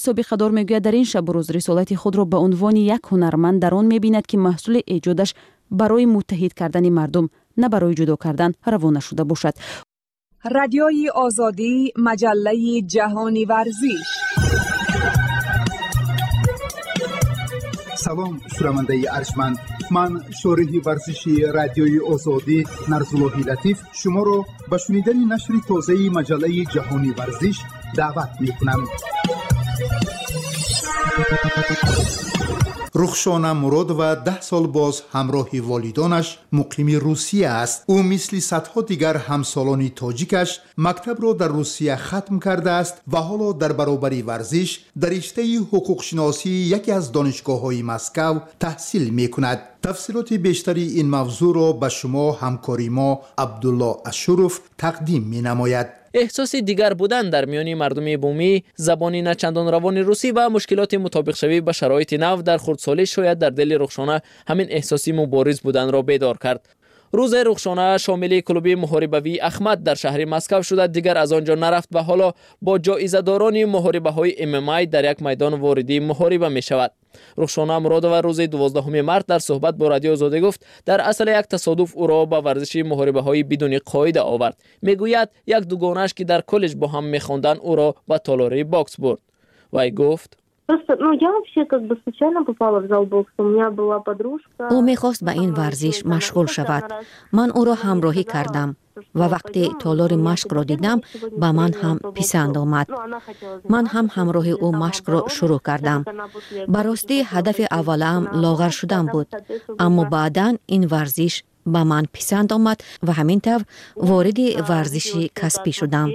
سابقه دار میگوید در این شب و روز رسالت خود را به عنوان یک هنرمند در آن میبیند که محصول ایجادش برای متحد کردن مردم نه برای جدا کردن روانه شده باشد. رادیوی آزادی، مجله جهانی ورزش. سلام شنونده ارجمند، من شارح ورزشی رادیوی آزادی نرزاللهی لطیف شما را به شنیدن نشر تازه مجله جهانی ورزش دعوت می‌کنم. رخشانه مراد و 10 سال باز همراه والدانش مقیم روسیه است. او مثل صدها دیگر همسالان تاجیکش مکتب را در روسیه ختم کرده است و حالا در برابر ورزش در رشته حقوق شناسی یکی از دانشگاه‌های مسکو تحصیل می‌کند. تفصیلات بیشتری این موضوع را به شما همکاری ما عبدالله اشرف تقدیم می‌نماید. احساس دیگر بودن در میان مردم بومی، زبانی نچندان روان روسی و مشکلات مطابق شوی به شرایط نو در خردسالی شاید در دل رخشانه همین احساسی مبارز بودن را بیدار کرد. روز رخشانه شامل کلوب محاربوی احمد در شهر مسکو شده، دیگر از آنجا نرفت و حالا با جایزه داران محاربه های MMA در یک میدان واردی محاربه می شود. رخشانه مرادова روز 12 مارس در صحبت با رادیو آزادی گفت در اصل یک تصادف او را به ورزش محاربه های بدون قاعده آورد. میگوید یک دوگانش که در کالج با هم میخواندند او را به تالار باکس برد. وی گفت او میخواست به این ورزش مشغول شود. من او را همراهی کردم و وقتی تالار مشق را دیدم به من هم پسند آمد. من هم همراه او مشق را شروع کردم. براستی هدف اولم لاغر شدن بود، اما بعداً این ورزش به من پسند آمد و همین طور وارد ورزش کسبی شدم.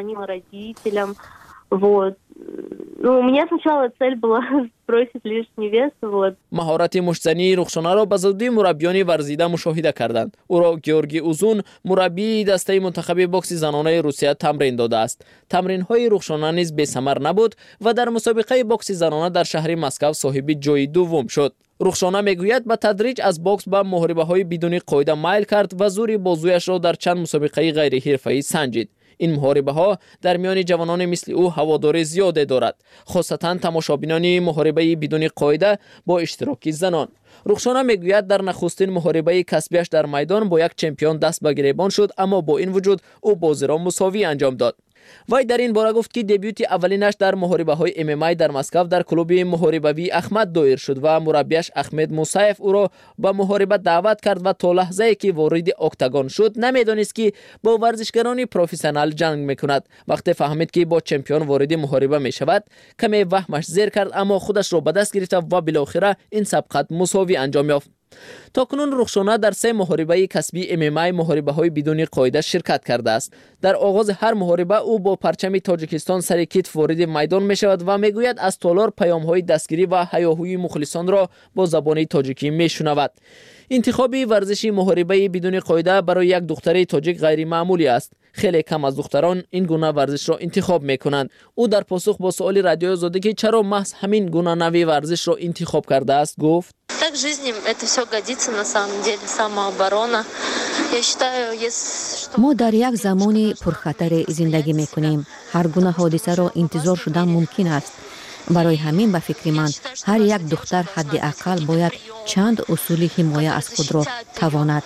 مهارت مشتزنی رخشانه را به زودی مربیان ورزیده مشاهده کردند. او را گیورگی اوزون مربی دسته منتخب باکس زنانه روسیه تمرین داده است. تمرین های رخشانه نیز بی‌ثمر نبود و در مسابقه باکس زنانه در شهر مسکو صاحب جای دوم شد. رخشانه میگوید به تدریج از باکس به محاربه های بدون قاعده میل کرد و زور بازویش را در چند مسابقه غیر حرفه‌ای سنجید. این محاربه ها در میان جوانان مثل او هواداری زیاده دارد، خاصتا تماشابینان محاربه بدون قاعده با اشتراک زنان. رخشانه میگوید در نخستین محاربه کسبیش در میدان با یک چمپیون دست به گریبان شد، اما با این وجود او بازی را مساوی انجام داد. وی در این باره گفت که دبیوت اولینش در محاربه های MMA در مسکو در کلوب محاربوی احمد دایر شد و مربیش احمد موسیف او را به محاربه دعوت کرد و تا لحظه ای که وارد اکتاگون شد نمیدانست که با ورزشکاران پروفسیونال جنگ میکند. وقتی فهمید که با چمپیون وارد محاربه می شود کمی وهمش زیر کرد، اما خودش را به دست گرفت و بالاخره این سبقت مساوی انجام یافت. تاکنون رخشانه در 3 محاربه کسبی MMA محاربه های بدون قاعده شرکت کرده است. در آغاز هر محاربه او با پرچم تاجیکستان سر کتف وارد میدان می شود و می گوید از تالار پیام های دستگیری و هیاهوی مخلصان را با زبان تاجیکی می شنود. انتخاب ورزش محاربه بدون قاعده برای یک دختر تاجیک غیر معمولی است. خیلی کم از دختران این گونه ورزش را انتخاب می کنند. او در پاسخ با سوال رادیو آزادی که چرا محض همین گونه نوع ورزش را انتخاب کرده است گفت: Так в жизни это все годится на самом деле, самооборона. Я считаю, если ما در یک زمان پرخطر زندگی میکنیم. هر گونه حادثه را انتظار شدن ممکن است. برای همین به فکر من هر یک دختر حداقل باید چند اصول حمایت از خود را تواند.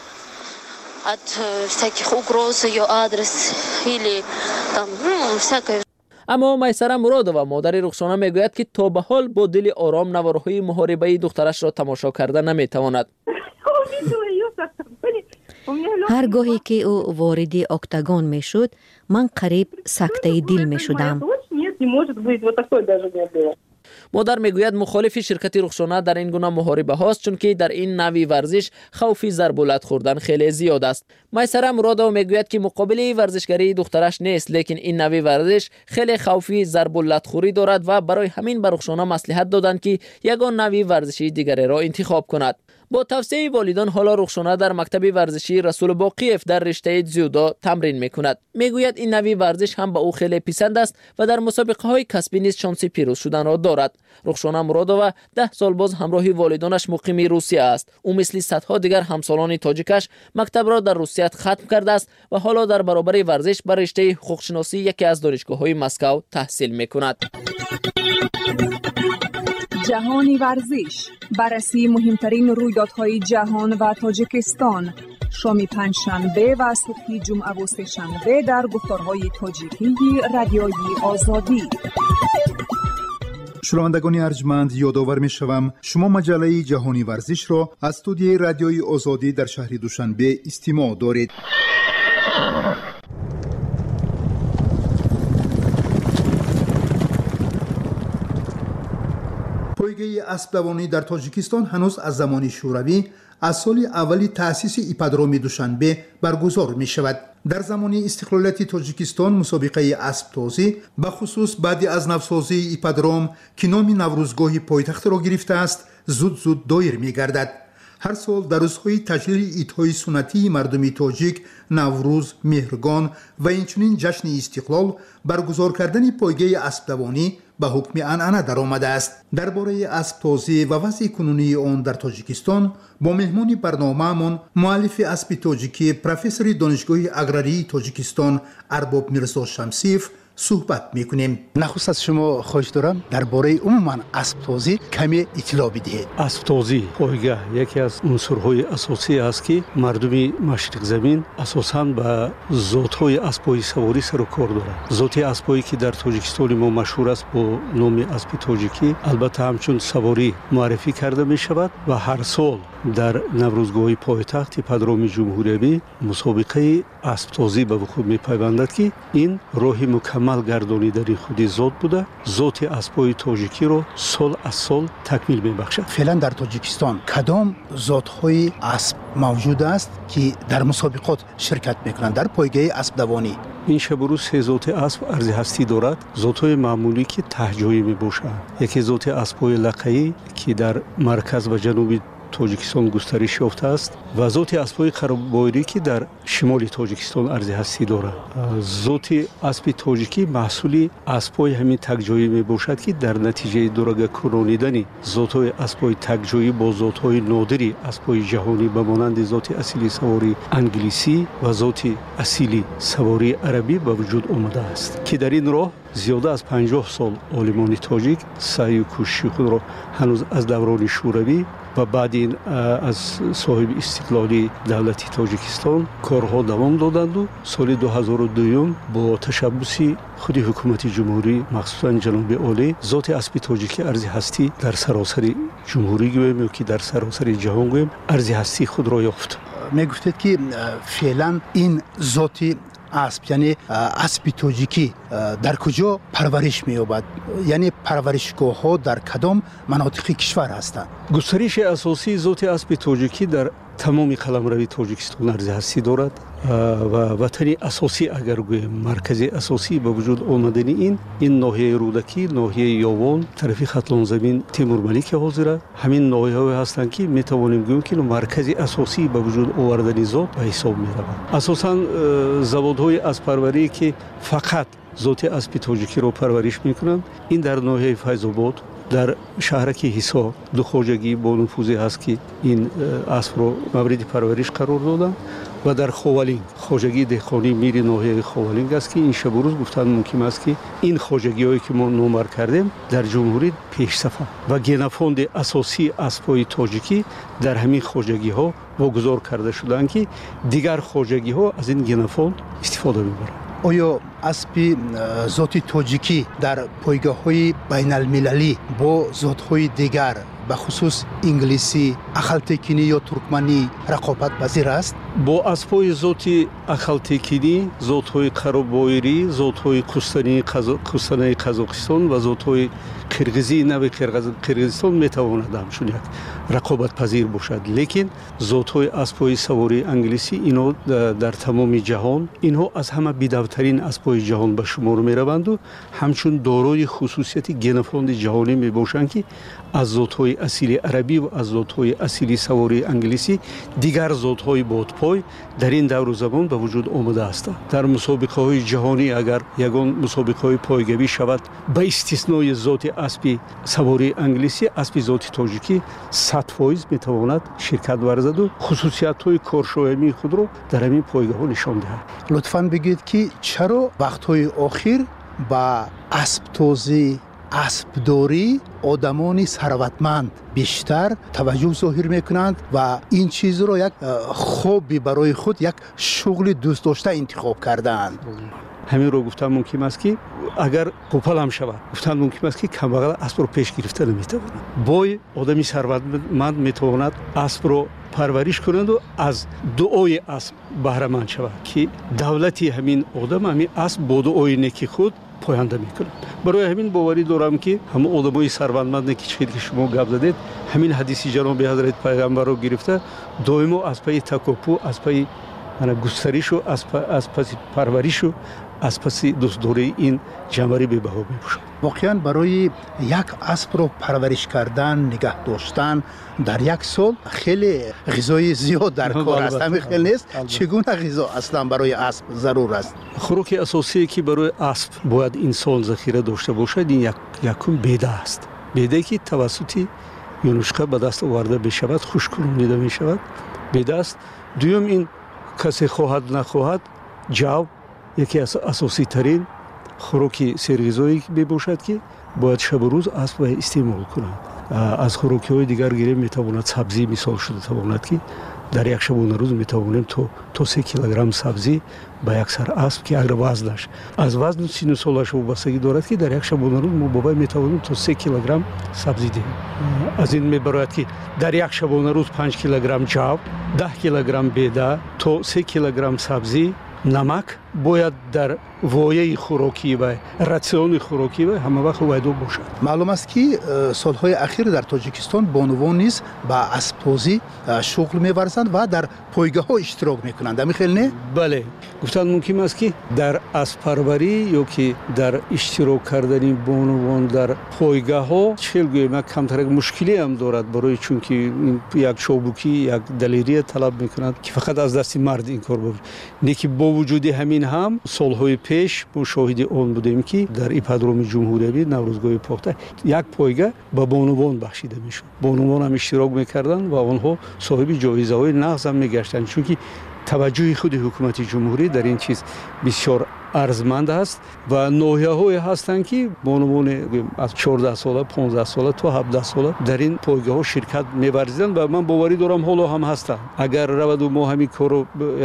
от всяких угроз ее адрес или там, всякое. اما میسره مرادова مادر رخشانه میگوید که تا به حال با دل آرام نوارهای محاربه دخترش را تماشا کرده نمیتواند. هر گاهی که او وارد اکتاگون میشد من قریب سکته دل میشدم. مادر میگوید مخالف شرکت رخشانه در این گونه محاربه هاست، چون که در این نوع ورزش خوف ضرب و لت خوردن خیلی زیاد است. میسره مرادova میگوید که مقابل ورزشگری دخترش نیست، لیکن این نوع ورزش خیلی خوفی ضرب و لت خوری دارد و برای همین به رخشانه مصلحت دادند که یگان نوع ورزشی دیگری را انتخاب کند. با توصیه والدان حالا رخشانه در مکتب ورزشی رسول باقیف در رشته جودو تمرین میکند. میگوید این نوع ورزش هم به او خیلی پسند است و در مسابقه های کسبی نیز شانس پیروز شدن را دارد. رخشانه مرادووا 10 سال باز همراه والدانش مقیم روسیه است. او مثل صدها دیگر همسالان تاجیکش مکتب را در روسیه ختم کرده است و حالا در برابر ورزش بر رشته حقوق شناسی یکی از دانشگاه‌های مسکو تحصیل میکند. جهانی ورزش، بررسی مهمترین رویدادهای جهان و تاجیکستان، شام پنجشنبه و صبح جمعه و سه‌شنبه در گفتارهای تاجیکی رادیوی آزادی. شنوندگان ارجمند، یادآور می‌شوم شما مجله جهانی ورزش را از استودیوی رادیوی آزادی در شهر دوشنبه استماع دارید. پایگاه اسب دوانی در تاجیکستان هنوز از زمان شوروی از سال اولی تأسیس ایپادروم دوشنبه برگزار می شود. در زمان استقلالیت تاجیکستان مسابقه اسب تازی به خصوص بعد از نوسازی ایپادروم که نام نوروزگاه پایتخت را گرفته است زود دایر می گردد. هر سال در روزهای تجلیل عیدهای سنتی مردم تاجیک، نوروز، مهرگان و اینچنین جشن استقلال برگزار کردن پایگاه اسب دوانی به حکم عنعنه در آمده است. درباره اسب تازی و وضع کنونی آن در تاجیکستان با مهمان برنامه‌مان مؤلف اسب تاجیکی پروفسور دانشگاه اگراری تاجیکستان ارباب میرزا شمسیف صحبت میکنیم. نخست از شما خواهش دارم درباره عموما اسب تازی کمی اطلاع بدهید. اسب تازی پایگاه یکی از عنصرهای اساسی است که مردم مشرق زمین اساساً به ذات‌های اسب‌های سواری سر و کار دارند. ذات اسب‌هایی که در تاجیکستان ما مشهور است با نام اسب تاجیکی البته همچون سواری معرفی کرده می شود و هر سال در نوروزگاه پایتخت ایپادروم جمهوری مسابقه اسب تازی به وقوع می پیوندد که این راه مکمل گردانیدن خود ذات بوده. ذات اسب‌های تاجیکی رو سال از سال تکمیل می بخشد. فعلا در تاجیکستان کدام ذات‌های اسب موجود است که در مسابقات شرکت میکنند در پایگاه اسب دوانی؟ این شب سه ذات اسب ارزی هستی دارد. ذات‌های معمولی که تهجویی می باشند. یکی ذات اسب‌های لقایی که در مرکز و جنوب تاجیکستان گسترش یافته است و ذات اسب‌های قربایری که در شمال تاجیکستان ارزی هستی دارد. ذات اسب تاجیکی محصول اسب‌های همین تکجایی می باشد که در نتیجه درگه کرانیدن ذات‌های اسب‌های تکجایی با ذات‌های نادری اسب‌های جهانی به مانند ذات اصلی سواری انگلیسی و ذات اصلی سواری عربی به وجود آمده است که در این راه زیاده از 50 سال عالمان تاجیک سعی و کوشش خود را هنوز از دوران شوروی و بعد این از صاحب استقلالی دولت تاجیکستان کارها دوام دادند و سال 2002 با تشبث خود حکومت جمهوری مخصوصا جناب عالی ذات اسب تاجیکی ارزی هستی در سراسر جمهوری گویم که در سراسر جهان گویم ارزی هستی خود را یافت. می گفتید که فعلا این ذاتی اسب یعنی اسب تاجیکی در کجا پرورش می‌یابد؟ یعنی پرورشگاه ها در کدام مناطق کشور هستند؟ گسترش اساسی ذات اسب تاجیکی در تمام قلمرو تاجیکستان ارزی هستی دارد و وطن اساسی اگر گویم مرکز اساسی به وجود آمدن این ناحیه رودکی، ناحیه یاوان، طرفی خطلان زمین تیمور ملیک حاضره. همین ناحیه‌ها هستند که می توانیم گوییم که مرکز اساسی به وجود آوردن ذات به حساب می‌روند. اساساً زوادهای اسب‌پروری که فقط ذات اسب تاجیکی را پرورش می‌کنند این در ناحیه فیض‌آباد، در شهرک حصار دو خواجگی با نفوذی هست که این اسب را مورد پرورش قرار دادن و در خوالینگ خواجگی دهقانی میری ناحیه خوالینگ است که این شب و روز گفتن ممکن است که این خواجگی هایی که ما نمر کردیم در جمهوری پیش صفحه و گنفاند اساسی اسب‌های تاجیکی در همین خواجگی ها واگذار کرده شدند که دیگر خواجگی ها از این گنفاند استفاده می‌برند. آیا اسب ذات تاجیکی در پایگاه‌های بین‌المللی با ذات‌های دیگر به خصوص انگلیسی، اخالتکینی یا ترکمنی رقابت پذیر است؟ با اسب‌های ذات اخالتکینی، ذات‌های قربایری، ذات‌های کوستانی قزاقستان و ذات‌های قرغیزی نوع قرغیزستان می‌تواند همچون یک رقابت پذیر باشد. لیکن ذات‌های اسب‌های سواری انگلیسی اینا در تمام جهان اینها از همه بی‌دوترین اسب‌های جهان به شمار می‌روند و همچون دارای خصوصیت گنفاند جهانی می‌باشند که از ذات‌های зотҳои асили арабӣ ва аз зотҳои асили савории англисӣ дигар зотҳои бодпой дар ин давру замон ба вуҷуд омада ҳастанд. дар мусобиқаҳои ҷаҳонӣ агар ягон мусобиқаҳои пойгавӣ шавад ба истиснои зоти аспи савории англисӣ, аспи зоти тоҷикӣ 100% метавонад ширкат варзаду хусусиятҳои коршоямии худро дар ҳамин пойгаҳо нишон диҳад. лутфан бигӯед ки чаро вақтҳои охир ба асптозӣ, аспдорӣ одамони сарватманд бештар таваҷҷӯҳ зоҳир мекунанд ва ин чизро як хоби барои худ, як шуғли дӯстдошта интихоб кардаанд. ҳаминро гуфтан мумкин аст ки агар қупал ҳам шавад, гуфтан мумкин аст ки камбағал аспро пеш гирифта наметавонад. бой одами сарватманд метавонад аспро парвариш кунаду аз дуои асп баҳраманд шавад ки давлати ҳамин одам ҳамин асп бо дуои неки худ поянда мекунад. барои ҳамин боварӣ дорам ки ҳамон одамои сарватманде ки чиқид ки шумо гап задед, ҳамин ҳадиси ҷаноби ҳазрати пайғамбарро гирифта доимо аз паи такоппу, аз паи густаришу, аз паси парваришу, аз паси дӯстдории ин ҷамъари бебаҳо мебошад. воқеан барои як аспро парвариш кардан, нигаҳ доштан дар як сол хеле ғизои зиёд дар кор аст. ҳамин хел нест? чӣ гуна ғизо аслан барои асп зарур аст? хӯроки асосие ки барои асп бояд инсон захира дошта бошад, ин якум беда аст. беда ки тавассути юнушка ба даст оварда мешавад, хушкуронида мешавад, беда аст. дуюм, ин касе хоҳад нахоҳад, ҷав яке аз асоситарин хӯроки серғизоӣ мебошад ки бояд шабу рӯз асп ва истеъмол кунад. аз хӯрокиҳои дигар гирем метавонад сабзӣ мисол шуда тавонад ки дар як шабона рӯз метавонем то 3 килограмм сабзӣ ба як сар асп ки агар вазнаш аз вазну сину солаш вобастагӣ дорад ки дар як шабона рӯз мо бобай метавонем то 3 килограмм сабзӣ диҳем. аз ин мебарояд ки дар як шабона рӯз 5 килограмм ҷав, 10 килограмм беда, то 3 килограмм сабзӣ, намак бояд дар вояи хӯрокӣ ва ратсиони хӯрокӣ ва ҳама вақт вайдо бошад. маълум аст ки солҳои ахир дар тоҷикистон бонувон низ ба аспбозӣ шуғл меварзанд ва дар пойгаҳо иштирок мекунанд. ҳамин хел не? бале, гуфтан мумкин аст ки дар асппарварӣ ё ки дар иштирок кардани бонувон дар пойгаҳо чел гӯем як камтарак мушкилӣ ҳам дорад, барои чунки як чобукӣ, як далерия талаб мекунад ки фақат аз дасти мард ин кор бошад. не ки бо вуҷуди ҳамин ҳам солҳои пеш мо шоҳиди он будем ки дар ипподроми ҷумҳуриявӣ наврӯзгоҳи похта як пойга ба бонувон бахшида мешуд. бонувон ҳам иштирок мекарданд ва онҳо соҳиби ҷоизаҳои нағз ҳам мегаштанд, чунки таваҷҷӯҳи худи ҳукумати ҷумҳурӣ дар ин чиз бисёр арзманд аст ва ноҳияҳое ҳастанд ки бонувоне аз 14 сола, 15 сола то 17 сола дар ин пойгаҳо ширкат меварзиданд ва ман боварӣ дорам ҳоло ҳам ҳастанд. агар раваду мо ҳамин корро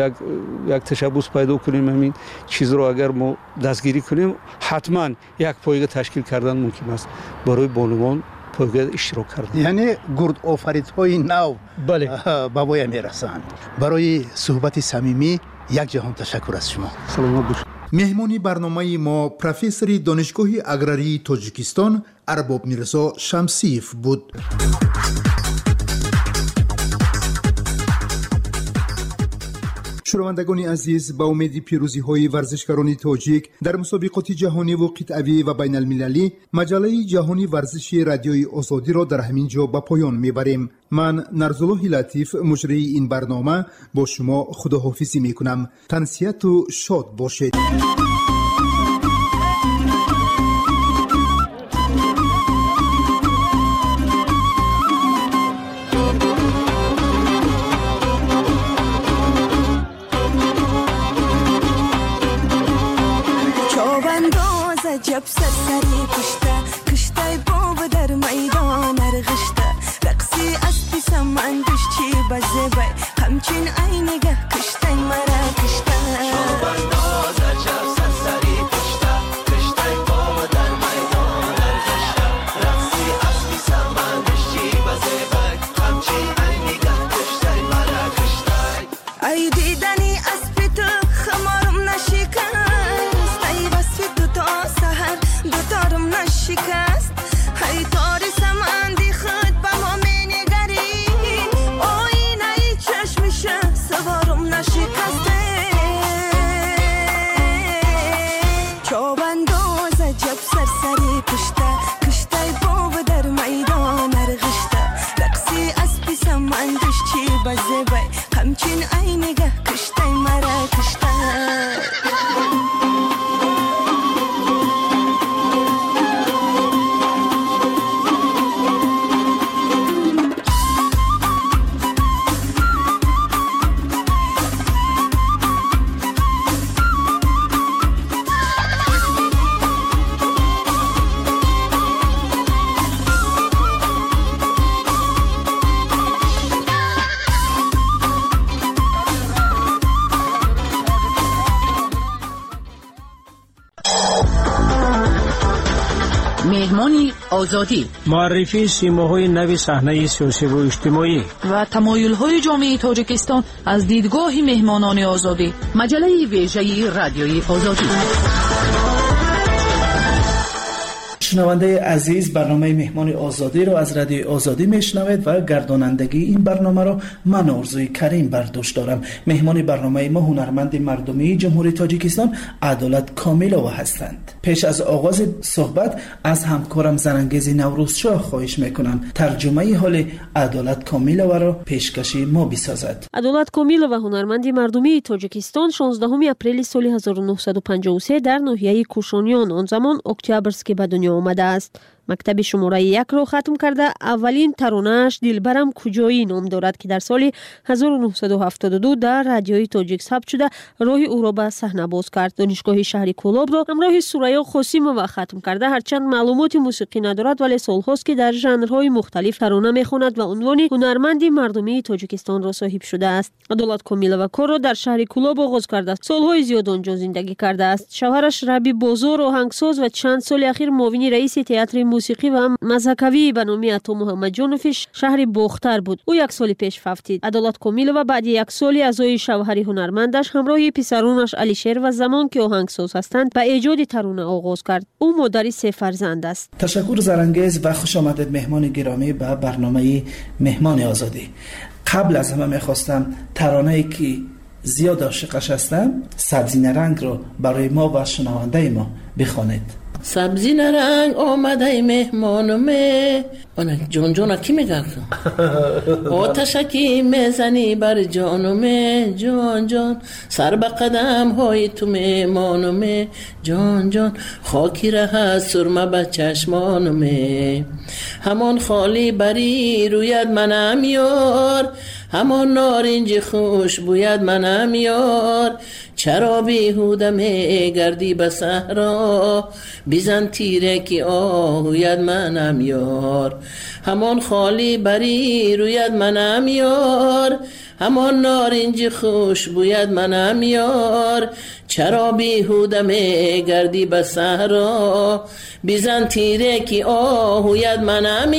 як ташаббус пайдо кунем, ҳамин чизро агар мо дастгирӣ кунем, ҳатман як пойга ташкил кардан мумкин аст барои бонувон пойга иштирок кардан. яъне гурдофаридҳои нав ба воя мерасанд. барои суҳбати самимӣ як ҷаҳон ташаккур аз шумо. саломат бошед. меҳмони барномаи мо профессори донишгоҳи аграрии тоҷикистон арбоб мирзо шамсиев буд. шунавандагони азиз, ба умеди пирӯзиҳои варзишгарони тоҷик дар мусобиқоти ҷаҳониву қитъавӣ ва байналмилалӣ, маҷаллаи ҷаҳони варзиши радиои озодиро дар ҳамин ҷо ба поён мебарем. ман нарзуллоҳи латиф, муҷрии ин барнома, бо шумо худоҳофизӣ мекунам. тансияту шод бошед. جب سرسری کشته باب در میدان ارغشته رقصی اسبی سمندش چی بزبه همچین عینگه کشتن مرا کشته آزادی، معرفی سیماهای نو صحنه سیاسی و اجتماعی و تمایل‌های جامعه تاجیکستان از دیدگاه مهمانان آزادی. مجله ویژه رادیوی آزادی. شنونده عزیز، برنامه مهمان آزادی را از رادیو آزادی میشنوید و گردانندگی این برنامه را من آرزوی کریم بر دوش دارم. مهمان برنامه ما هنرمند مردمی جمهوری تاجیکستان عدالت کامیلووا هستند. پیش از آغاز صحبت از همکارم زرانگیز نوروزشاه خواهش میکنم ترجمه حال عدالت کامیلووا را پیشکشی ما بسازد. عدالت کامیلووا هنرمند مردمی تاجیکستان 16 اپریل سال 1953 در ناحیه کوشانیان، آن زمان اکتبرسک، به دنیا آمده است. مکتب شماره 1 را ختم کرده. اولین ترانه‌اش دلبرم کجایی نام دارد که در سال 1972 در رادیوی تاجیک ثبت شده راه او را به صحنه باز کرد. دانشگاه شهر کولاب را همراه سوریا خاسیمووا ختم کرده. هرچند معلومات موسیقی ندارد ولی سالهاست که در ژانرهای مختلف ترانه میخواند و عنوان هنرمند مردمی تاجیکستان را صاحب شده است. عدالت کامیلووا کار را در شهر کولاب آغاز کرده است. سالهای زیاد آنجا زندگی کرده است. شوهرش ربی بازار آهنگساز و چند سال اخیر معاون رئیس تئاتر موسیقی و مزهکوی به نام عطا محمد جانوفش شهر باختر بود. او 1 سال پیش فوتید. عدالت کامیلووا بعد 1 سال اعضای شوهر هنرمندش همراه پسرانش علیشیر و زمان که آهنگساز هستند به ایجاد ترانه آغاز کرد. او مادر 3 فرزند است. تشکر زرانگیز و خوش آمدید مهمان گرامی به برنامه مهمان آزادی. قبل از همه میخواستم ترانه‌ای که زیاد عاشقش هستم، سبزی نرنگ رو برای ما و شنونده ما بخوانید. سبزی نرنگ آمده مهمانمه. جان جان کی میگه؟ آتشکی میزنی بر جانمه. جان جان سر به قدم های تو مهمانمه. جان جان خاکی ره سرمه به چشمانمه. همان خالی بری روید منم یار، همان نارنج خوش بوید منم یار. چرا بیهوده می گردی به صحرا، بیزن تیره که آهوید منم یار. همان خالی بری روید منم یار، همان نارنج خوش بوید منم یار. چرا بیهوده می گردی به صحرا، بیزن تیره که آهوید منم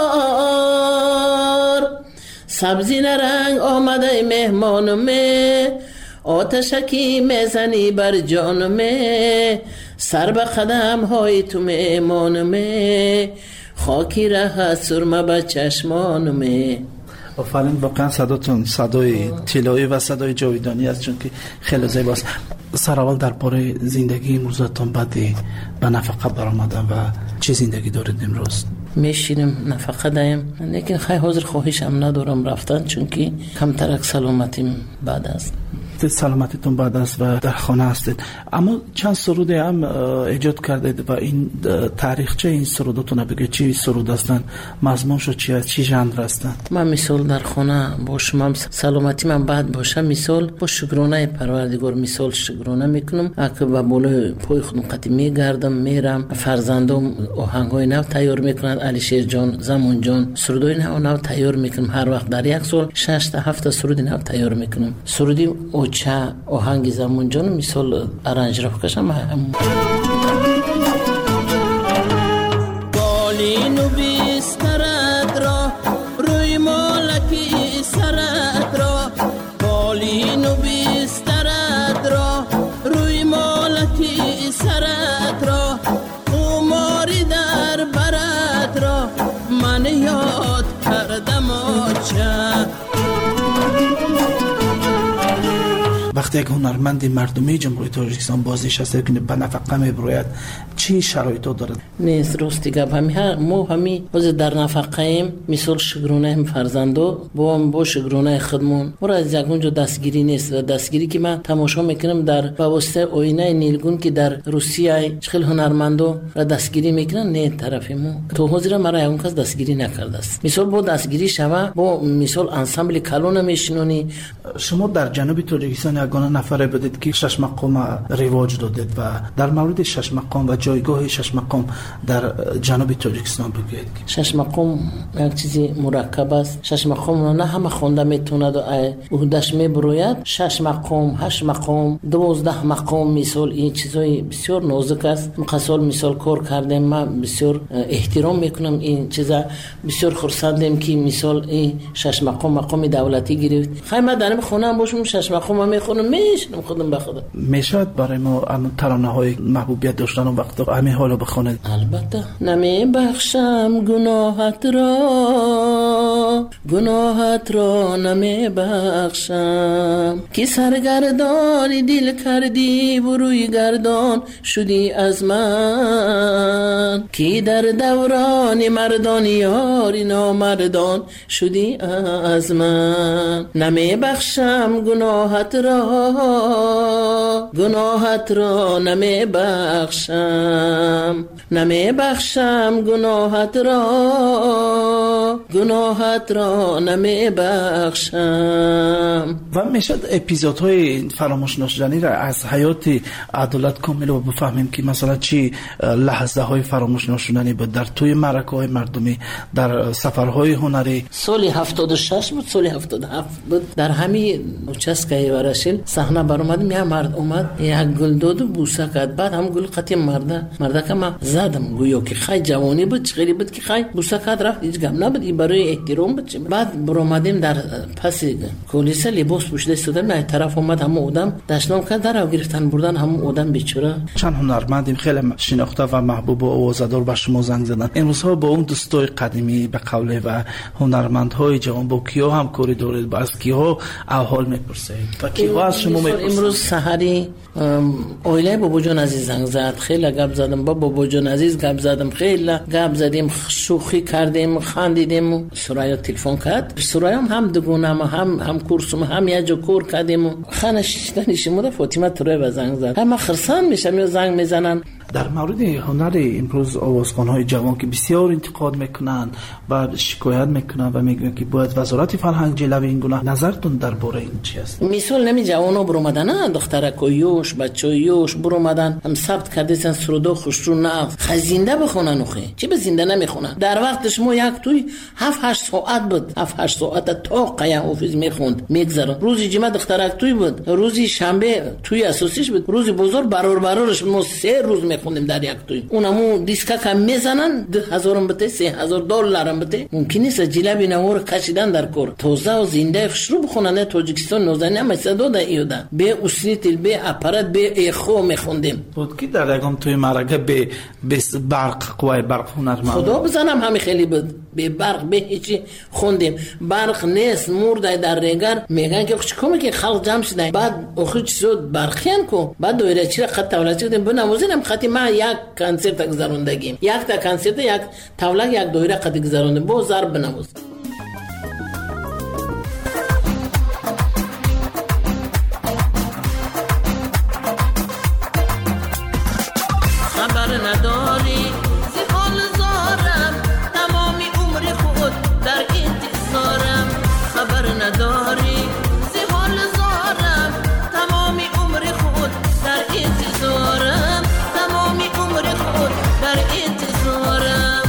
یار. سبزی نرنگ آمده مهمانمه، آتشکی میزنی بر جانمه. سر به قدم های تو مهمانمه، خاکی ره سرمه به چشمانمه. آفرین، واقعا صداتون صدای طلایی و صدای جاویدانی است، چون که خیلی زیباست. سر اول درباره زندگی امروزتون بعد به نفقه برآمدن و چه زندگی دارید امروز؟ میشینم نفقه دایم، لیکن خیلی حاضر خواهشم ندارم رفتن، چون که کمترک سلامتیم بعد است. سلامتیتون بعد است و در خانه هستید. اما چند سرود هم ایجاد کردید و این تاریخچه این سرودتون بگید چی سرود هستن، مضمونشو چی است، چی ژانر هستن؟ من مثال در خانه باشم، سلامتی من بعد باشم، مثال با شکرانه پروردگار مثال شکرانه میکنم. اگه با بالای پای خودم قطعی میگردم میرم، فرزندم آهنگای نو تیار میکنند، علیشیر جان، زمان جان سرودای نو تیار میکنم. هر وقت در 1 سال 6 تا 7 سرود نو تیار میکنم. سرودی چه آهنگ زمان جان مثال ارنج را بکشم. بالین و بیسترد را روی مالکی سرد را، بالین و بیسترد را روی مالکی سرد را. قماری در برد را من یاد کردم آچه. وقتی یک هنرمند مردمی جمهوری تاجیکستان بازیش هست که به نفقه میبروید، چی شرایطو دارد؟ نیست راستی گپ ما همی در نفقه ایم. مثال شکرانه هم فرزندو با شکرانه خودمون برای از یکونجا دستگیری نیست. دستگیری که من تماشا میکنم در واسطه آینه نیلگون که در روسیه خیلی هنرمندو را دستگیری میکنن، نه طرفی ما تو حاضر مرا اون کس دستگیری نکرده است. مثال با دستگیری شما با مثال انسامبل کلون میشنونی. شما در جنوب تاجیکستان یک یگانه نفره بودید که 6 مقام رواج دادید و در مورد 6 مقام و جایگاه 6 مقام در جنوب تاجیکستان بگویید. 6 مقام یک چیزی مرکب است. 6 مقام نه همه خونده میتوند و عهده‌اش میبروید. 6 مقام، 8 مقام، 12 مقام مثال این چیزای بسیار نازک است. مقصال مثال کار کردیم، من بسیار احترام میکنم این چیزا، بسیار خرسندم که مثال این 6 مقام دولتی گرفت. خیلی من در خونم باشم 6 مقام میخونم میشنم خودم به خودم. میشد برای ما ترانه‌های محبوبیت داشتن اون وقت همین حالو بخونید؟ البته. نمیبخشم گناهت را نمیبخشم که سرگردانی دل کردی و روی گردان شدی از من، که در دوران مردان یاری نامردان شدی از من. نمیبخشم گناهت را نمیبخشم گناهت را نمیبخشم. و میشد اپیزودهای فراموش نشدنی را از حیات عدالت کامل رو بفهمیم که مثلا چی لحظه های فراموش نشدنی بود در توی معرکه های مردمی، در سفرهای هنری؟ سال 76 بود، سال 77 بود، در همین چسکای ورشل صحنه برآمد. می مرد اومد یک گل داد و بوسه کرد، بعد هم گل قطعی مرده که من زدم گویا که خیلی جوانی بود، چغیری بود که خیلی بوسه کرد رفت، هیچ گم نبود، این برای احترام بود. بعد برآمدیم در پس کلیسا لباس پوشیده استادم، نه طرف اومد هم آدم دشنام کرد در گرفتن بردن هم آدم بیچاره. چند هنرمندیم خیلی شناخته و محبوب و آوازدار به شما زنگ زدن. امروزها با اون دوستای قدیمی به قوله و هنرمندهای جوان با کیا همکاری دارید؟ با از کیا احوال میپرسید و کیا از شما میپرسید؟ امروز سحری اویله بابا جان عزیز زنگ زد، خیلی گپ زدم با بابا جان عزیز، گپ زدم، خیلی گپ زدیم، شوخی کردیم، خندیدیم. سرایا تلفن کرد، سرایا هم دگونه هم کورسم هم یه جا کور کردیم. خانه شیشتنی شما فاطمه توره زنگ زد، همه خرسان میشم یا زنگ میزنن. در مورد هنر امروز آوازخوان‌های جوان که بسیار انتقاد میکنن و شکایت میکنن و میگن که باید وزارت فرهنگ جلوی این گناه، نظرتون درباره این چی است؟ مثال نمی جوانا برآمدن، دخترکویوش بچویوش برآمدن هم ثبت کردن سرودا خوشرو نغز خزینده بخونن. اخی چی به زنده نمیخونن؟ در وقتش ما یک توی 7-8 ساعت بود، 7-8 ساعت تا قیا حافظ میخوند میگذرن. روزی جمعه دخترک توی بود، روزی شنبه توی اساسیش بود، روزی بزرگ برارش ما 3 روز خوندیم در یک توی. اونمو دیسکا کم میزنن 2000 بته، $3000 بته. ممکن نیست جلبی نور کشیدن در کور توزه و زنده شروع بخونن. تاجیکستان نوزنی مسدو دا ایودا به اوسریتل به اپارات به اخو میخوندیم. بود که در یگام توی مرکه به برق قوای برق هنرمند خدا بزنم همین خیلی بود، به برق به هیچی خوندیم. برق نیست مرده در رنگر میگن که چیکار که خلق جمع شدن. بعد اخی شد برقیان کو، بعد دویره چی خط تولد کردیم بنوازیم. خطی ما یک کنسرت گذروندگیم، یک تا کنسرت یک تولد یک دویره قد گذروندیم با ضرب بنواز. خبر نداری زی حال زارم، تمامی عمر خود در انتظارم. خبر نداری زی حال زارم، تمامی عمر خود در انتظارم، تمامی عمر خود در انتظارم.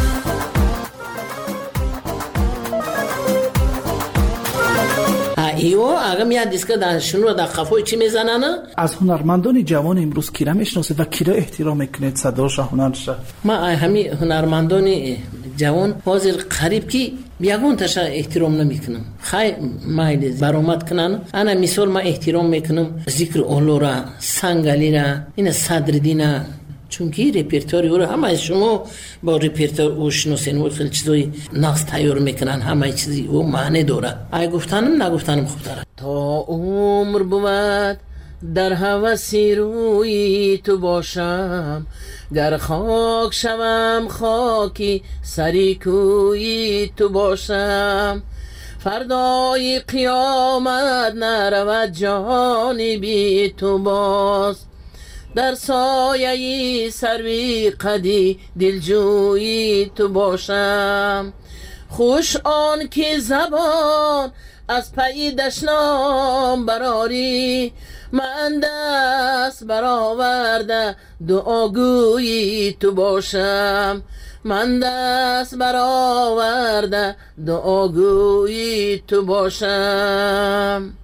ایو اگه میاد دیسکا دانشونو در خفای چی میزنن؟ از هنرمندان جوان امروز کی را میشناسید و کی را احترام میکنید؟ صداش هنرش ما همین هنرمندان جوان حاضر قریب کی یگون تاشا احترام نمیکنم، خیلی مایل برآمد کنن. انا مثال ما احترام میکنم ذکر اولورا، سنگالی را، این صدرالدین، چونکی رپرتوری او همه از شما با رپرتور او شناسین و خیلی چیزای نقص تیار میکنن، همه چیزی او معنی داره. ای گفتنم نگفتنم خوب داره. تا عمر بود در هوسی روی تو باشم، گر خاک شوم خاکی سری کوی تو باشم. فردای قیامت نرود جانی بی تو باز، در سایه سروی قدی دلجویی تو باشم. خوش آن که زبان از پی دشنام براری، من دست برآورده دعاگوی تو باشم، من دست برآورده دعاگوی تو باشم.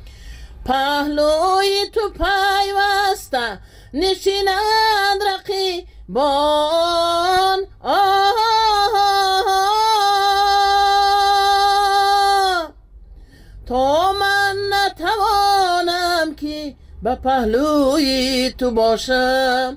پهلوی تو پیوسته نشینند رقیبان، تا من نتوانم که به پهلوی تو باشم.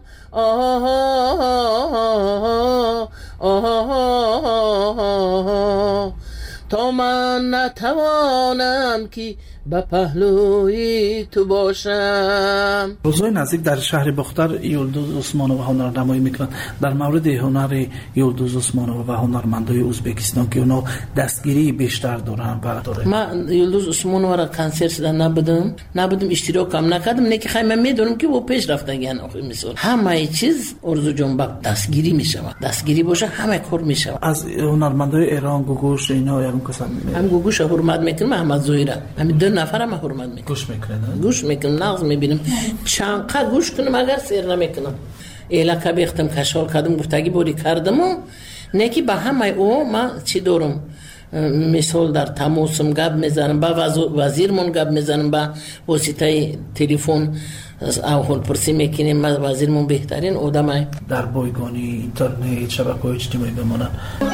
تا من نتوانم که به پهلوی تو باشم. روزهای نزدیک در شهر بختر یلدوز عثمانووا هنرنمایی میکنند. در مورد هنر یلدوز عثمانووا و هنرمندای ازبکستان که اونا دستگیری بیشتر دارن و داره. من یلدوز عثمانووا را کنسرت دادم نبودم اشتراک هم نکردم، نه که خیلی من میدونم که او پیش رفتن. آخه مثال همه چیز ارزو جنبک دستگیری میشود، دستگیری باشه همه کار میشود. از هنرمندای ایران گوگوش اینا یارم کسان هم گوگوش حرمت میکنم، محمد زهیره، همین دو نفر هم حرمت میکنم. گوش میکنم نغز میبینم چند قد گوش کنم اگر سیر نمیکنم. ایلکه بیختم کشال کردم گفتگی بودی کردم و نه که به همه او من چی دارم. مثال در تماسم گپ میزنم، با وزیرمون گپ میزنم، با واسطه تلفن اول پرسی میکنیم. وزیرمون بهترین آدمه. در بایگانی اینترنت شبکه‌های اجتماعی بمانند.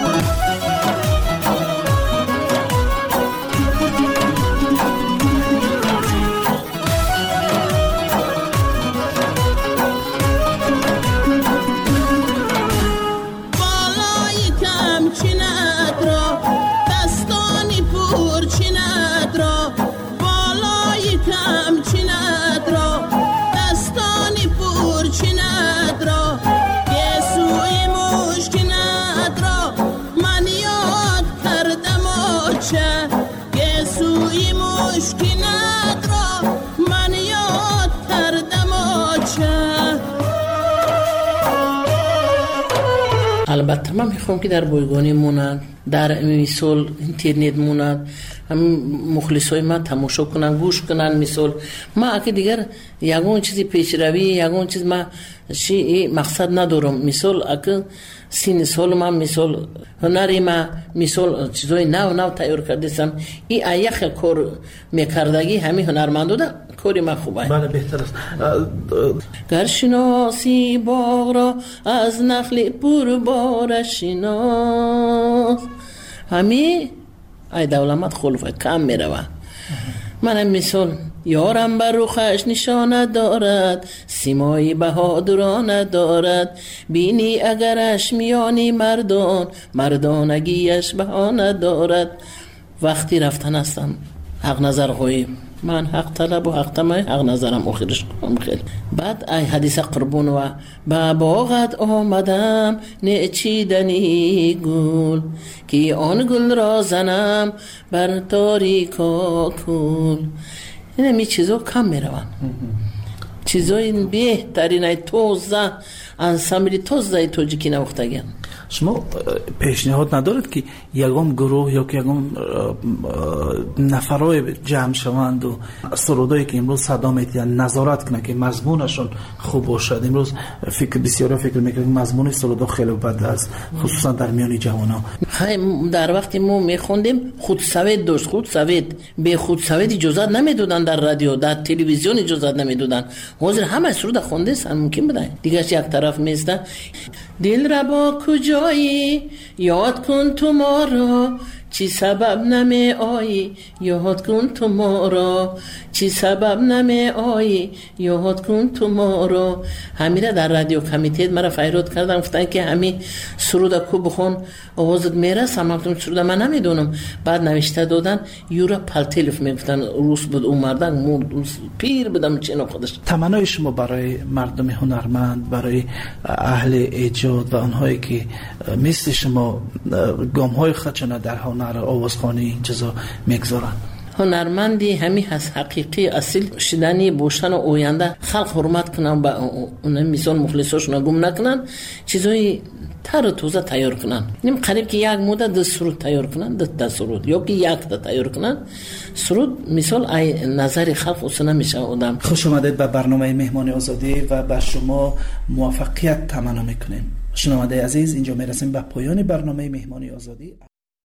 البته من میخوام که در بایگانی مونن، در مثال اینترنت مونن، هم مخلصای من تماشا کنن، گوش کنن. مثال ما اگه دیگر یگون چیزی پیشروی، یگون چیز ما مقصد ندارم. مثال اگه 30 سال من مثال هنری ما مثال چیزای نو تیار کردم، این ایخ کار میکردگی همین هنرمندو ده کاری ما خوبه. بله بهتر است. گر شناسی باغ را از نخل پر بار شناس، همین ای دولمت خلوفه کم میروه. من مثال یارم بر رخش نشانه دارد، سیمایی بهادرانه دارد، بینی اگرش میانی مردانگیش بهانه دارد. وقتی رفتن هستم حق نظر غایب، من حق طلب و حق طمع، حق نظرم آخرش کنم خیلی. بعد ای حدیث قربون و با باغت آمدم نچیدنی گل، که آن گل را زنم بر تاریکا کل. این همی چیزا کم می روان. چیزای بهترین توزه انسامبلی توزه توجیکی نوختگن. شما پیشنهاد ندارد که یگام گروه یا که یگام نفرای جمع شوند و سرودایی که امروز صدا میتین نظارت کنه که مضمونشون خوب باشد؟ امروز بسیاری فکر میکنه مضمون سرودا خیلی بد است، خصوصا در میان جوانان. در وقتی ما میخوندیم خودسوید داشت، خودسوید به خودسوید اجازه نمیدادن، در رادیو در تلویزیون اجازه نمیدادن. حاضر همه سرود خونده سن ممکن بدن دیگه. یک طرف میسته دل را با کجایی یاد کن تو ما را، چی سبب نمی آیی یاد کن تو ما را، چی سبب نمی آیی یاد کن تو ما را. همیره در رادیو کمیته مرا فیراد کردن، گفتن که همین سرود کو بخون آوازت میره سماکتون سرود من نمیدونم. بعد نوشته دادن یورا پلتلف میگفتن روس بود اون مردن مرد پیر بدم چنو خودش. تمنای شما برای مردم هنرمند، برای اهل ایجاد و آنهایی که مثل شما گام های خودشون در هنر آوازخوانی این چیزا میگذارن؟ هنرمندی همین هست حقیقی اصیل شدنی بوشتن و آینده خلق حرمت کنن با اون میزان مخلصاشون گم نکنن چیزای تر توزه تیار کنن نیم قریب که یک مدت ده سرود تیار کنن ده سرود یا که یک ده تیار کنن سرود مثال ای نظر خلق اصلا نمیشه آدم. خوش آمدید به برنامه مهمان آزادی و بر شما موفقیت تمنا میکنیم. شنونده عزیز اینجا میرسیم به پایان برنامه مهمان آزادی.